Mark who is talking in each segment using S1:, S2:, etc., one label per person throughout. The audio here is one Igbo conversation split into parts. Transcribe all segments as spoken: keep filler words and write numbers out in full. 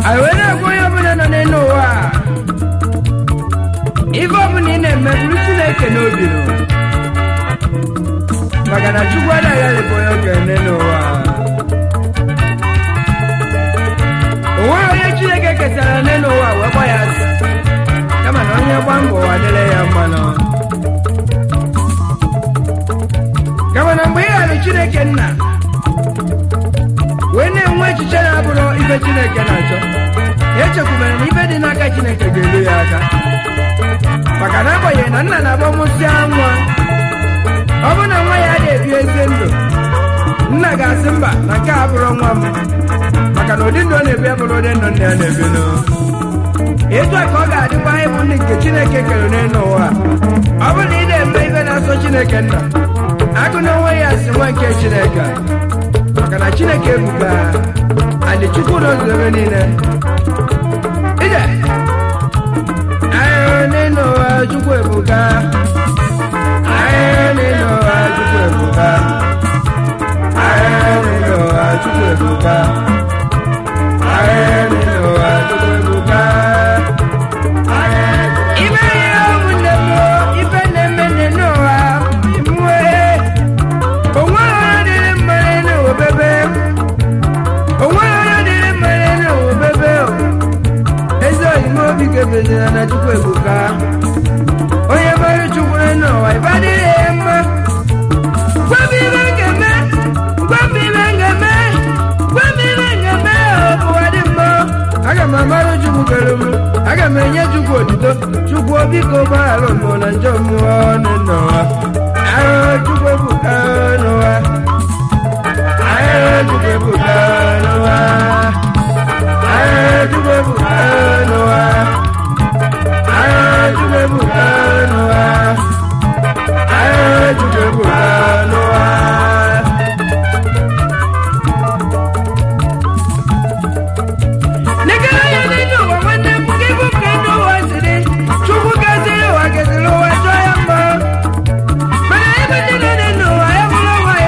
S1: I went up for your banana and no one. If open in a memory, like an old you. Magana Chuana, I had a boy and no one. Why are you like a cat and no one? Why else? Come on, on your bamboo, I delay a man. Come on, we are the chicken now. When they went to Chanabro, even Chineke, yet you can even in a Chineke, Giliaka. Pacanaba, and another almost young one. Open a way I did, you send Naga Simba, Nakabro, Mamma. Macano didn't know if ever wrote in on the other, you know. It's like all that if I want to Chineke, and no one. I will need a baby as a Chineke. I don't know why I see one Chineke. Kana Chineke buka andi chukuro zevenine ide ayo neno chukwe buka ayo neno chukwe buka ayo neno chukwe buka ayo neno chukwe buka ibe yo munemo ibe nemene noa imwe onwa bebe owo ara de mare no bebe ezo imo bi kebe na chukwu ebuka onye mare chukwu no ai badi ema gwa bi ngeme gwa bi ngeme gwa bi ngeme o wadi mo aga mama chukwu kerumu aga menye chukwu odito chukwu obi ko ba lo mo na njomu ono no ah chukwu ebuka no wa I do the Bukanoa. I do the Bukanoa. I do the Bukanoa. I do the Bukanoa. Nigga, I know when they give up Kanoa today. Chubukazero, I get the lower triumph. But I never know I have no way.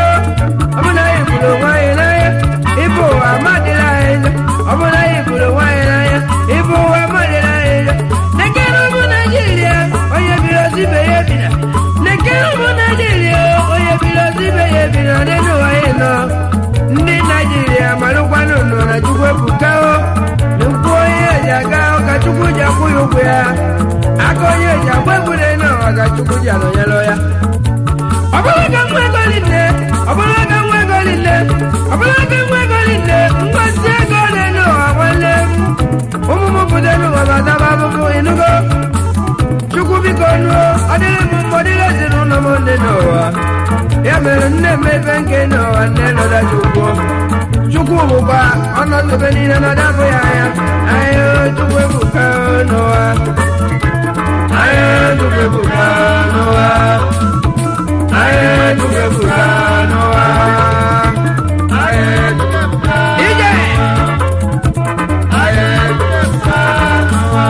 S1: Ibo amadelaide, obolaye kulowaye, Ibo amadelaide. Nekero mu Nigeria, oye bilozi beyebina. Nekero mu Nigeria, oye bilozi beyebina. Neno waye no, ndi Nigeria malukwano no na chukwe bukao. Nukoye jagao kachukuja kuyukuya. Akoye jagwe kuleno akachukuja no yeloya. Obolaga mwegoline, obolaga mwegoline, obolaga mwegoline, mwase goleno awale. Umumu kudenu wabada babu inugo. Chukubikono, adele mumodile zinu na mondenoa. Ya mene mebenke no anelo da chukuo. Chukubuka, ono tubenina na dapo yaya. Ayo chukubuka noa. Ayo chukubuka noa. I do the Bukanoa. I do the Bukanoa. D J. I do the Bukanoa.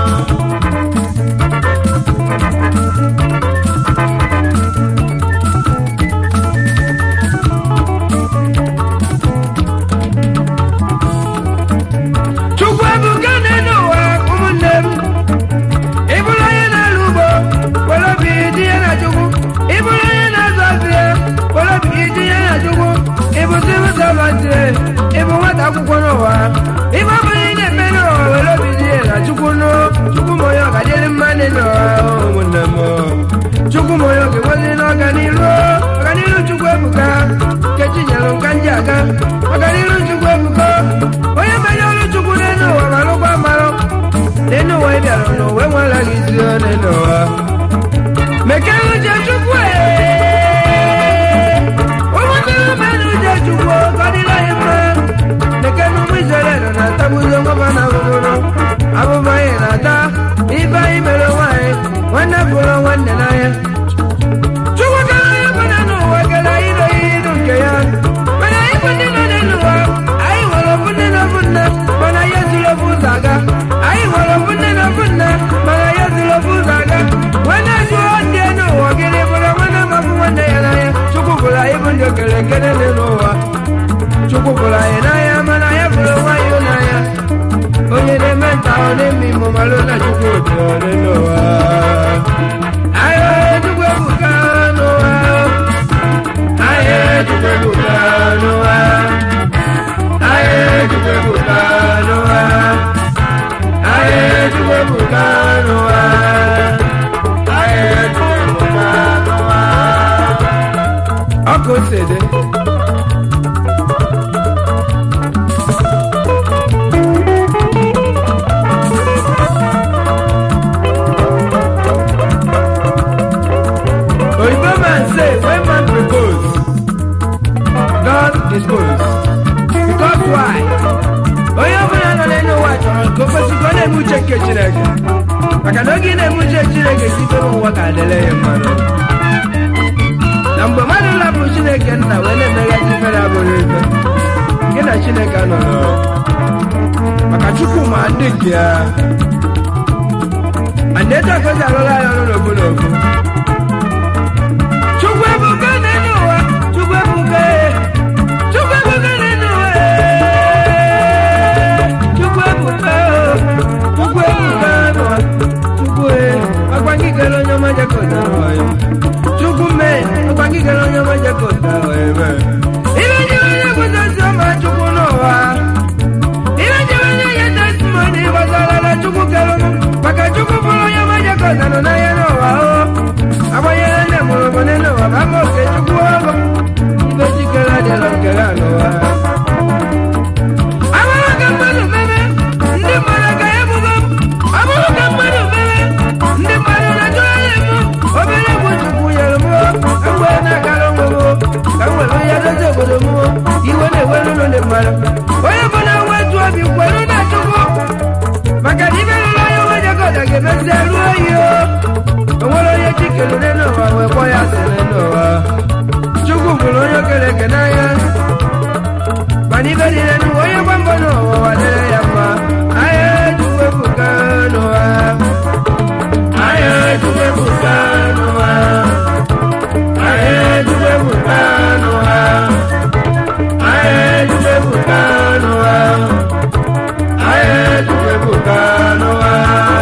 S1: Chukwa Bukanoa, Kumundem. Ibulaya na Lubo, Wala Bidi na Chuku. Ibulaya Wala bidi ya jugo, ibu sibu sabate, ibu wata kukonowa. Ibu bide meno, wala bidi ya jugo no, jugo moyo kadeli mane no, munamo. Jugo moyo ke wali no kanilo, kanilo jugo buka, kechi nyalo kanjaga, kanilo jugo buka. Oye meno jugo neno, wala kwa malo, neno wa ida no, we wala gizio neno. Mekelo je jugo Jugo, Kadila Hima, the Kanu Wizard, and I tabu Yongobana, Abu Mayana, Iba Imelawai, one of the one and I. Jugo, I can I don't care. When I put it on the wall, I will open it up with that, when I have to love Uzaga. I will open it up with that, when I have to love Uzaga. When I go on there, no, I'll get it for Akosede Oyibo man say when man propose, God dispose. Because why? Oyo bana no le no watch go kwesi go na mu cheke Chineke. Maka no gi na mu cheke Chineke site no waka dele yemano. Nambo manu la bu Chineke na wele mega jifera borido. Gina Chineke no no. Maka chuku ma ndikia. Andeta ko za lola no no bulo. Chukwe buka nenu wa, chukwe buka. Chukwe buka nenu wa. Chukwe buka. Chukwe buka no. Chukwe akwangi kelo nyoma jakota wa. Chukume akwangi kelo nyoma jakota wa. Ile nyoma kuzazo ma chukuno wa. Ile nyoma ya testimony bazala la chukukelo. Maka chukufulo nyoma jakota no na yeno wa. Abayele ne mo ne no amo ke chukuwa. Ibe chikela de lo kela no wa. Amara kamano bebe. Ndi mara ka ebugo. Amara kamano bebe. Ndi mara na jole mo. Obele ko chukuya mo. Angwe na kalongo mo. Angwe lo ya de bodo mo. Iwe ne welo no ne mara. Oya bona wetu abi kwelo na chuku. Maka dibe lo yo waje ko da ke mezeru yo. Owolo ye chikelo ne no wa we boya sele no wa. Chuku bulo yo kele kenaya. Bani bani ne no ye bambo no wa de ya ma. Aye chuku bukano wa. Aye chuku bukano wa. Aye chuku bukano wa. Aye chuku bukano wa. Aye chuku bukano wa.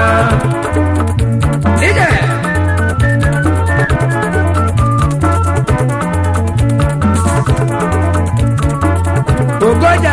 S1: Ije Ogoja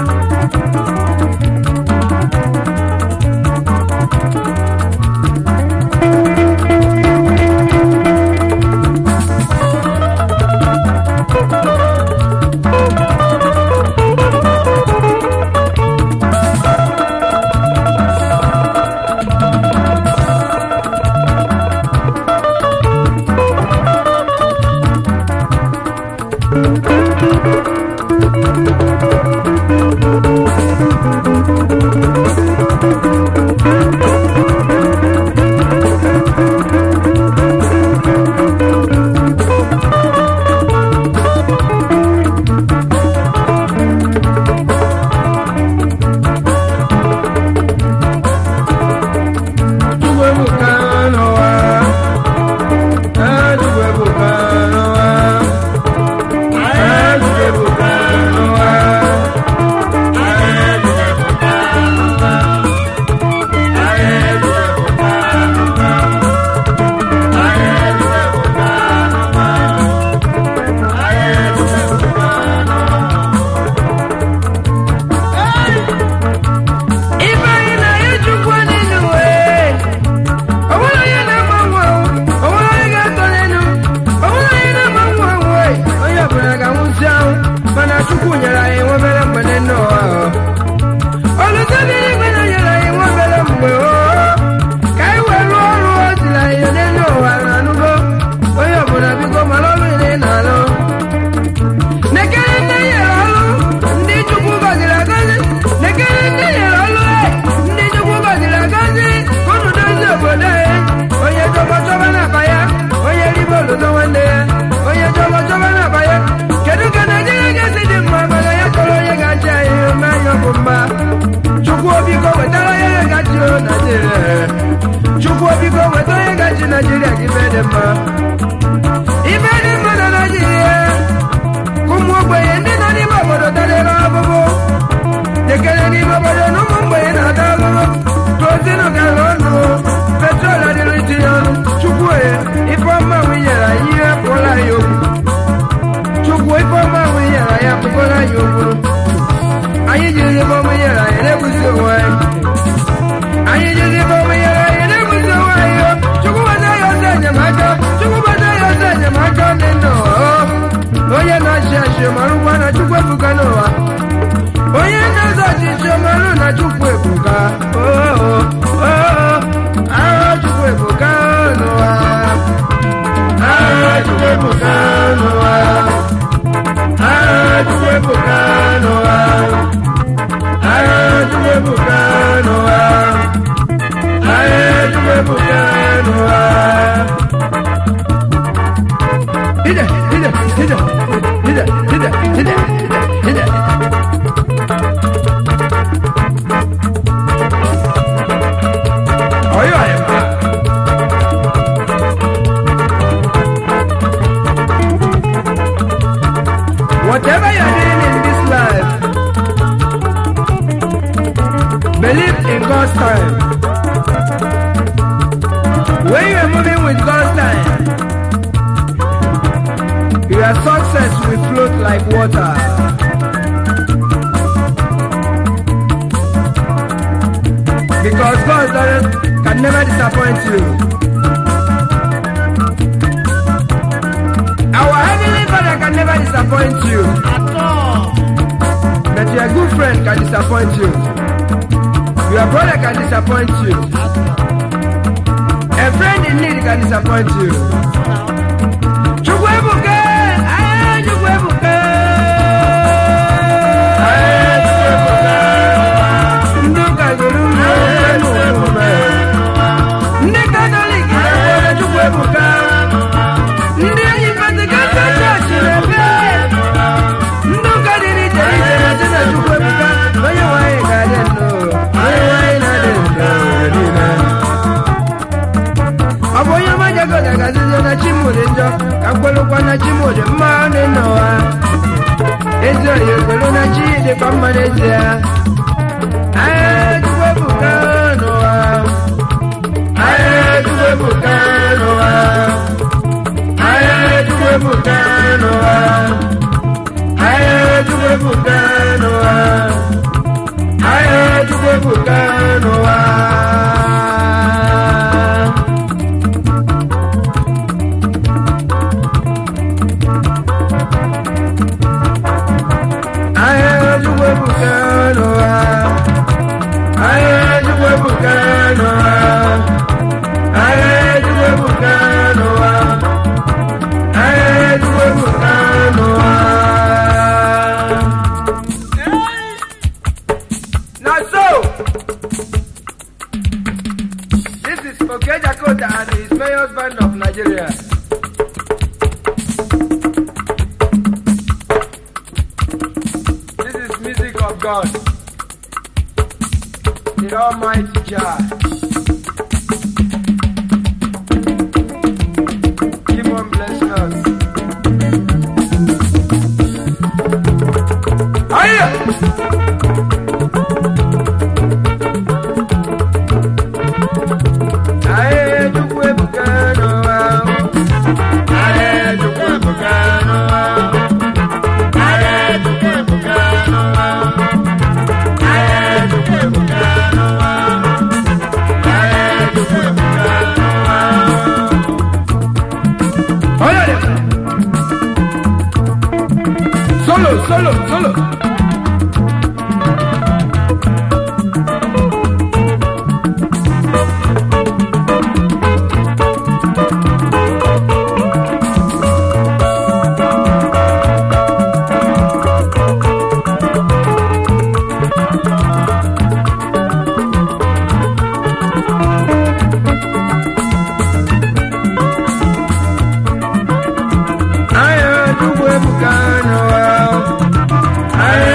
S1: Nigeria give them ma. Even in Nigeria, come away and then I never would have done it. They can't even no more in a dollar. Closing a galano, petrol and religion, Chukwe, if I'm a winner, I hear for you. Chukwe for my winner, I have to call you. I usually for me, I never see why. I usually for me, Whatever you're doing in this life, believe in God's time. When you are moving with God's time, your success will float like water. Because God doesn't, can never disappoint you. Our Heavenly Father can never disappoint you. At all. But your good friend can disappoint you. Your brother can disappoint you. A friend in need can disappoint you. Chukwebuke! Aye, Chukwebuke! Aye, Chukwebuke! Nduka Zulume! Chukwebuke! Ndi Catholic! Aye, Chukwebuke! Ndi Anyipatikata Church! Nduka Diri Jari Jari Chukwebuke! Oye wae gadeno! Oye wae nadeno! Aboya majago daga zizo na chimule njo Kakwelo kwa na chimule mane noa Ezo yokolo na chide kwa manezia Aye tuwe bukanoa Aye tuwe bukanoa Aye tuwe bukanoa Aye tuwe bukanoa Aye tuwe bukanoa God, the Almighty Jah. Keep on blessing us. Hiya! Aye, tukwe bukano. Aye, tukwe bukano. Aye, tukwe bukano. Solo, solo, solo. I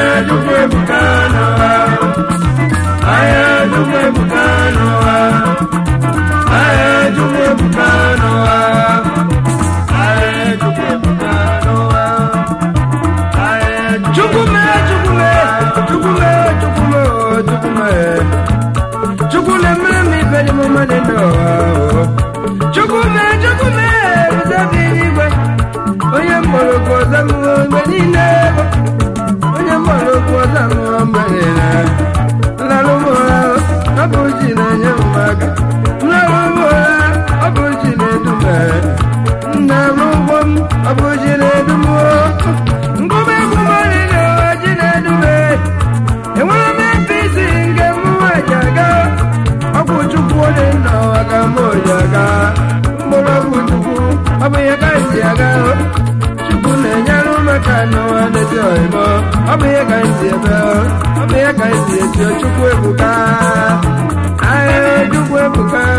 S1: oyimo ọbụ ihe ka nsi ebe ọbụ ihe ka nsi esi Chukwu ebuka ahụ Chukwu ebuka